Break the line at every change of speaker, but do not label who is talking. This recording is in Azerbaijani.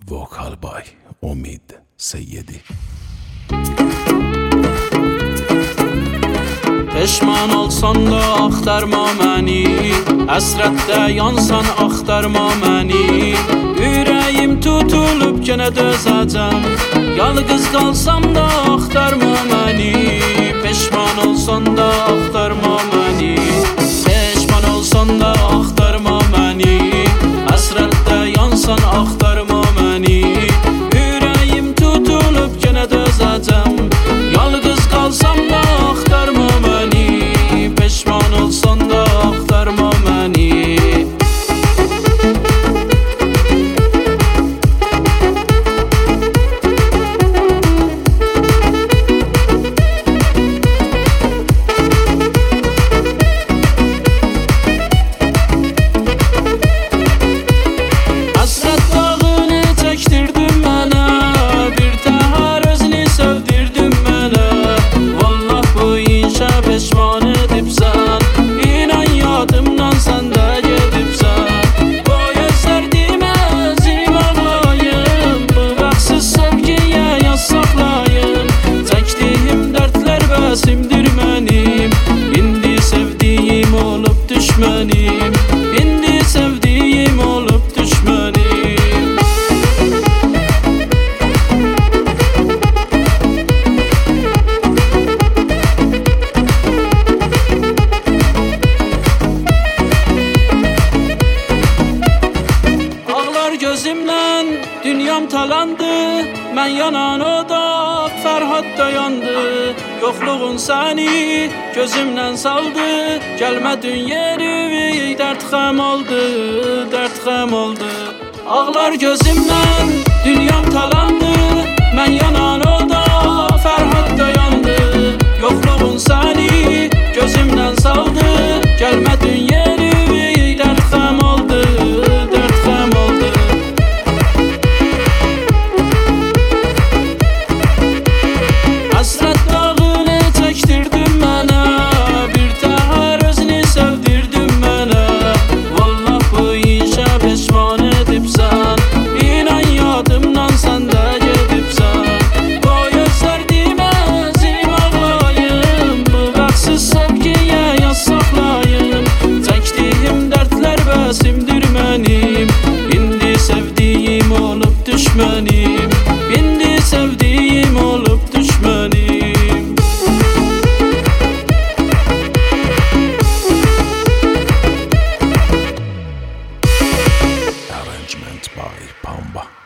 Vokal by Omid Seyyedi.
Peşman olsan da axtarma məni, həsrətdə yansan axtarma məni. Ürəyim tutulub yenə dözəcəm, yalqız qalsam da axtarma məni. Peşman olsan da axtarma məni, peşman olsan da axtarma məni. Həsrətdə yansan axtarma məni. Ürəyim tutulub yenə dözəcəm, yalqız qalsam da axtarma məni. Peşman olsan da axtarma məni. İndi sevdiyim olup düşmənim, İndi sevdiyim olup düşmənim. Ağlar gözümdən dünyam talandı, mən yanan oda Fərhad da yandı. Yoxluğun səni gözümdən saldı, gəlmədin yeri dərd xəm oldu, dərd xəm oldu. Ağlar gözümdən dünyam talandı, mən yanan oda Fərhad da yandı. Yoxluğun səni gözümdən saldı, gəlmədin yeri dərd xəm oldu, dərd xəm oldu. Həsrət dağını çəkdirdin mənə, bir təhər özünü sevdirdin mənə. Vallah bu işə peşman edibsən, İnan yadımdan sən də gedibsən. O gözlərdimə zim ağlayım, bu bəxtsiz sevgiyə yaz saxlayım. Çəkdiyim dərdlər bəsimdir mənim, İndi sevdiyim olub düşmənim, İndi sevdiyim olub düşmənim.
Arrangement by Pamba.